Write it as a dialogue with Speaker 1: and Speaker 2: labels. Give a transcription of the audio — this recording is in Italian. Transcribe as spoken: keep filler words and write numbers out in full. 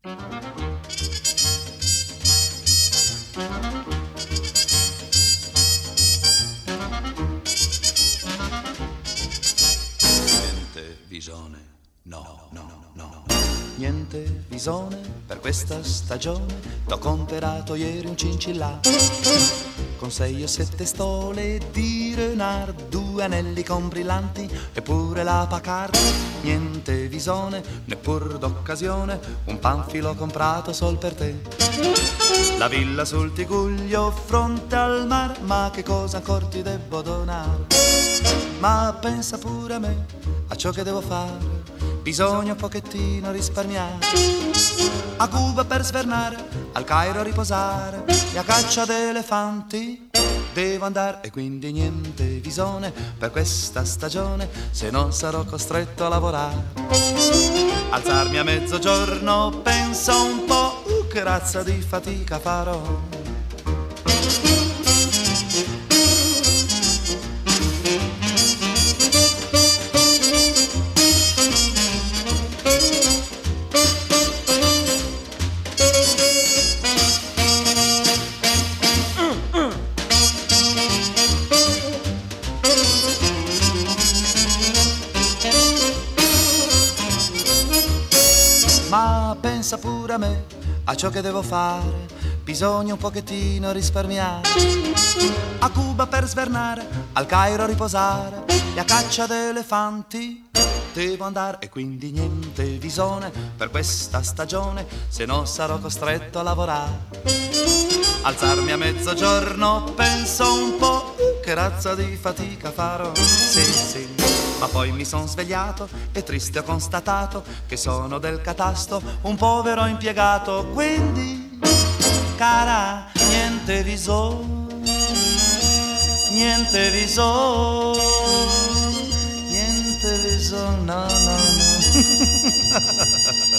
Speaker 1: Niente visone, no, no, no. Niente visone per questa stagione. T'ho comperato ieri un cincillà con sei o sette stole di Renard, due anelli con brillanti e pure la Packard. Niente visone, neppur d'occasione, un panfilo comprato sol per te. La villa sul Tiguglio, fronte al mar, ma che cosa ancor ti debbo donare? Ma pensa pure a me, a ciò che devo fare, bisogna un pochettino risparmiare. A Cuba per svernare, al Cairo a riposare, e a caccia d'elefanti devo andare. E quindi niente visone per questa stagione, se non sarò costretto a lavorare. Alzarmi a mezzogiorno, penso un po', uh, che razza di fatica farò. Ma pensa pure a me, a ciò che devo fare, bisogna un pochettino risparmiare. A Cuba per svernare, al Cairo a riposare, e a caccia d'elefanti devo andare. E quindi niente visone per questa stagione, se no sarò costretto a lavorare. Alzarmi a mezzogiorno, penso un po', che razza di fatica farò. Sì, sì. Ma poi mi son svegliato e triste ho constatato che sono del catasto un povero impiegato. Quindi, cara, niente visone, niente visone, niente visone, no, no, no.